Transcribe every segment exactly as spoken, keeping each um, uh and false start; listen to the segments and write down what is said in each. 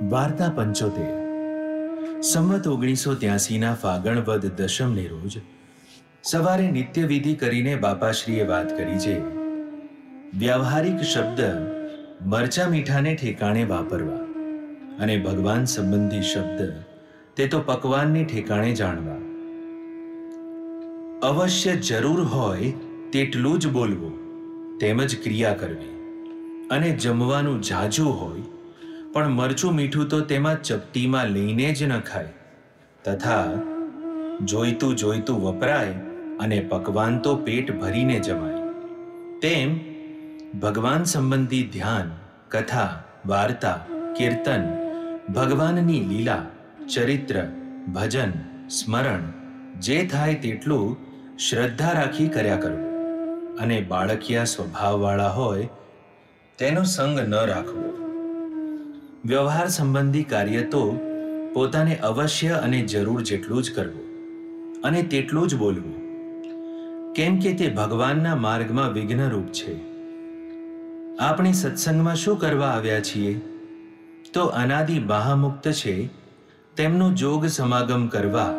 વાર્તા પંચોતેર. સંવત ઓગણીસો ત્યાસીના ફાગણ વદ દશમને રોજ સવારે નિત્યવિધિ કરીને બાપાશ્રીએ વાત કરી છે. વ્યવહારિક શબ્દ મરચા મીઠાને ઠેકાણે વાપરવા અને ભગવાન સંબંધી શબ્દ તે તો પકવાનને ઠેકાણે જાણવા. અવશ્ય જરૂર હોય તેટલું જ બોલવું, તેમજ ક્રિયા કરવી. અને જમવાનું ઝાઝું હોય પણ મરચું મીઠું તો તેમાં ચપટીમાં લઈને જ ન ખાય, તથા જોઈતું જોઈતું વપરાય અને પકવાન તો પેટ ભરીને જમાય. તેમ ભગવાન સંબંધી ધ્યાન, કથા, વાર્તા, કીર્તન, ભગવાનની લીલા, ચરિત્ર, ભજન, સ્મરણ જે થાય તેટલું શ્રદ્ધા રાખી કર્યા કરવું. અને બાળકિયા સ્વભાવવાળા હોય તેનો સંગ ન રાખવો. વ્યવહાર સંબંધી કાર્ય તો પોતાને અવશ્ય અને જરૂર જેટલું જ કરવું અને તેટલું જ બોલવું, કેમ કે તે ભગવાનના માર્ગમાં વિઘ્નરૂપ છે. આપણે સત્સંગમાં શું કરવા આવ્યા છીએ? તો અનાદિ મહામુક્ત છે તેમનો જોગ સમાગમ કરવા.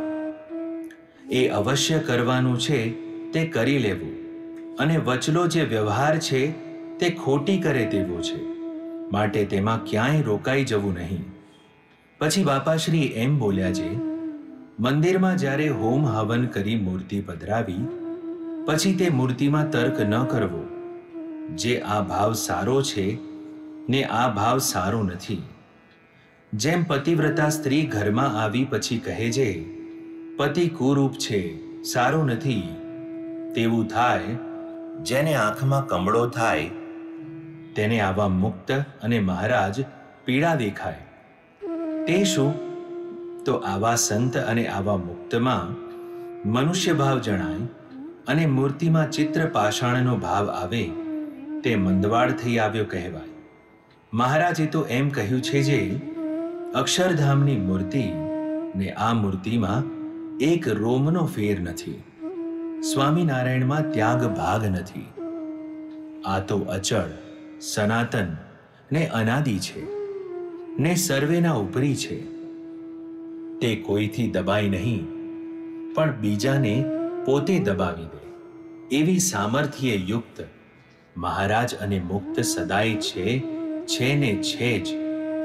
એ અવશ્ય કરવાનું છે તે કરી લેવું, અને વચલો જે વ્યવહાર છે તે ખોટી કરે તેવો છે, માટે તેમાં ક્યાંય રોકાઈ જવું નહીં. પછી બાપાશ્રી એમ બોલ્યા છે, મંદિરમાં જ્યારે હોમ હવન કરી મૂર્તિ પધરાવી પછી તે મૂર્તિમાં તર્ક ન કરવો. જે આ ભાવ સારો છે ને આ ભાવ સારો નથી. જેમ પતિવ્રતા સ્ત્રી ઘરમાં આવી પછી કહે છે પતિ કુરૂપ છે, સારો નથી, તેવું થાય જેને આંખમાં કમળો થાય તેને આવા મુક્ત અને મહારાજ પીડા દેખાય. તે શું? તો આવા સંત અને આવા મુક્તમાં મનુષ્ય ભાવ જણાય અને મૂર્તિમાં ચિત્ર પાષાણનો ભાવ આવે તે મંદવાડ થઈ આવ્યો કહેવાય. મહારાજે તો એમ કહ્યું છે જે અક્ષરધામની મૂર્તિ ને આ મૂર્તિમાં એક રોમનો ફેર નથી. સ્વામિનારાયણમાં ત્યાગ ભાગ નથી. આ તો અચળ, સનાતન ને અનાદિ છે ને સર્વેના ઉપરી છે. તે કોઈથી દબાય નહીં, પણ બીજાને પોતે દબાવી દે એવી સામર્થ્યે યુક્ત મહારાજ અને મુક્ત સદાય છે છે ને છે જ.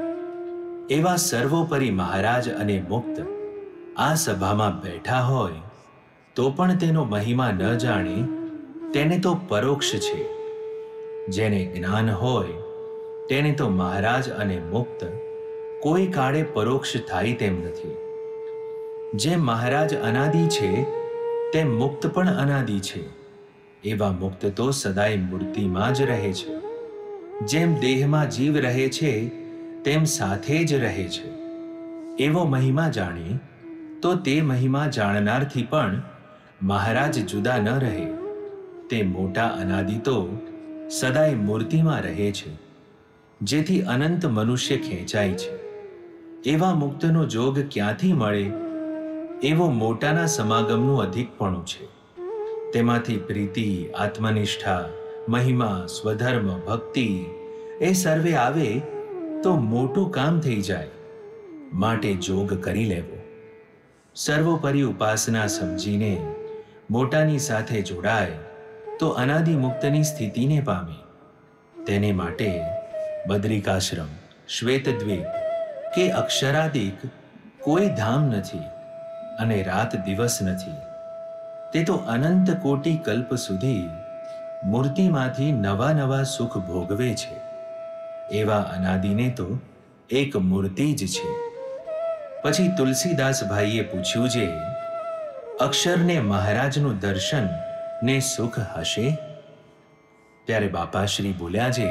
એવા સર્વોપરી મહારાજ અને મુક્ત આ સભામાં બેઠા હોય તો પણ તેનો મહિમા ન જાણે તેને તો પરોક્ષ છે. જેને જ્ઞાન હોય તેને તો મહારાજ અને મુક્ત કોઈ કાળે પરોક્ષ થાય તેમ નથી. જેમ મહારાજ અનાદિ છે તેમ મુક્ત પણ અનાદિ છે. એવા મુક્ત તો સદાય મૂર્તિમાં જ રહે છે. જેમ દેહમાં જીવ રહે છે તેમ સાથે જ રહે છે. એવો મહિમા જાણે તો તે મહિમા જાણનારથી પણ મહારાજ જુદા ન રહે. તે મોટા અનાદિ તો સદાય મૂર્તિમાં રહે છે, જેથી અનંત મનુષ્ય ખેંચાય છે. એવા મુક્તનો જોગ ક્યાંથી મળે? એવો મોટાના સમાગમનું અધિકપણું છે. તેમાંથી પ્રીતિ, આત્મનિષ્ઠા, મહિમા, સ્વધર્મ, ભક્તિ એ સર્વે આવે તો મોટું કામ થઈ જાય. માટે જોગ કરી લેવો. સર્વોપરી ઉપાસના સમજીને મોટાની સાથે જોડાય તો અનાદિ મુક્તની સ્થિતિને પામે. તેને માટે બદ્રિકાશ્રમ, શ્વેતદ્વીપ કે અક્ષરાદિક કોઈ ધામ નથી અને રાત દિવસ નથી. તે તો અનંત કોટી કલ્પ સુધી મૂર્તિમાંથી નવા નવા સુખ ભોગવે છે. એવા અનાદિને તો એક મૂર્તિ જ છે. પછી તુલસીદાસ ભાઈએ પૂછ્યું છે, અક્ષરને મહારાજનું દર્શન ને સુખ હશે? ત્યારે બાપાશ્રી બોલ્યા છે,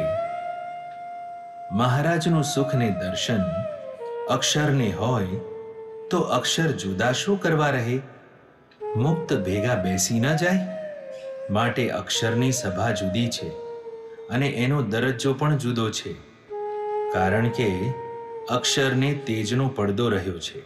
મહારાજનું સુખ ને દર્શન અક્ષરને હોય તો અક્ષર જુદા શું કરવા રહે? મુક્ત ભેગા બેસી ન જાય? માટે અક્ષરની સભા જુદી છે અને એનો દરજ્જો પણ જુદો છે. કારણ કે અક્ષરને તેજનો પડદો રહ્યો છે.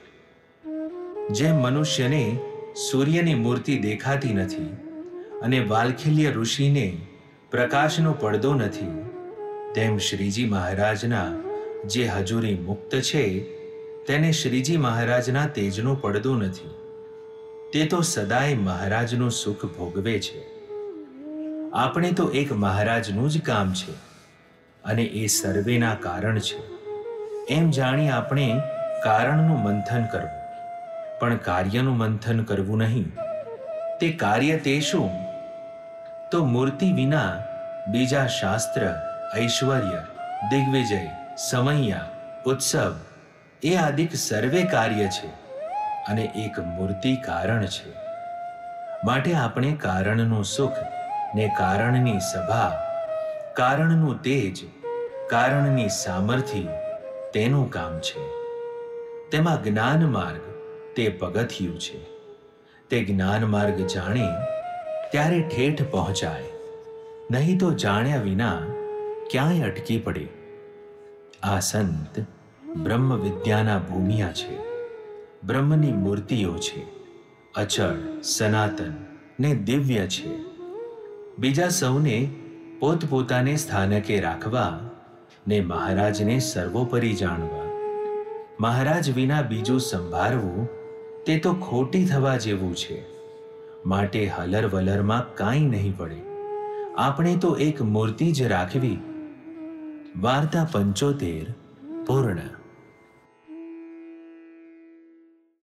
જેમ મનુષ્યને સૂર્યની મૂર્તિ દેખાતી નથી અને વાલ્ખિલ્ય ઋષિને પ્રકાશનો પડદો નથી, તેમ શ્રીજી મહારાજના જે હજુરી મુક્ત છે તેને શ્રીજી મહારાજના તેજનો પડદો નથી. તે તો સદાય મહારાજનું સુખ ભોગવે છે. આપણે તો એક મહારાજનું જ કામ છે અને એ સર્વેના કારણ છે એમ જાણી આપણે કારણનું મંથન કરવું, પણ કાર્યનું મંથન કરવું નહીં. તે કાર્ય તે શું? તો મૂર્તિ વિના બીજા શાસ્ત્ર, ઐશ્વર્ય, દિગ્વિજય, સમૈયા, ઉત્સવ એ આદિક સર્વે કાર્ય છે અને એક મૂર્તિ કારણ છે. માટે આપણે કારણનું સુખ ને કારણની સભા, કારણનું તેજ, કારણની સામર્થ્ય તેનું કામ છે. તેમાં જ્ઞાન માર્ગ તે પગથિયું છે. તે જ્ઞાન માર્ગ જાણે ત્યારે ઠેઠ પહોંચાય, નહીં તો જાણ્યા વિના ક્યાંય અટકી પડે. આ સંત બ્રહ્મ વિદ્યાના ભૂમિયા છે, બ્રહ્મની મૂર્તિઓ છે, અચળ, સનાતન ને દિવ્ય છે. બીજા સૌને પોતપોતાને સ્થાનકે રાખવા ને મહારાજને સર્વોપરી જાણવા. મહારાજ વિના બીજું સંભાળવું તે તો ખોટી થવા જેવું છે. માટે હલર વલરમાં કાંઈ નહીં પડે. આપણે તો એક મૂર્તિ જ રાખવી. વાર્તા પંચોતેર પૂર્ણ.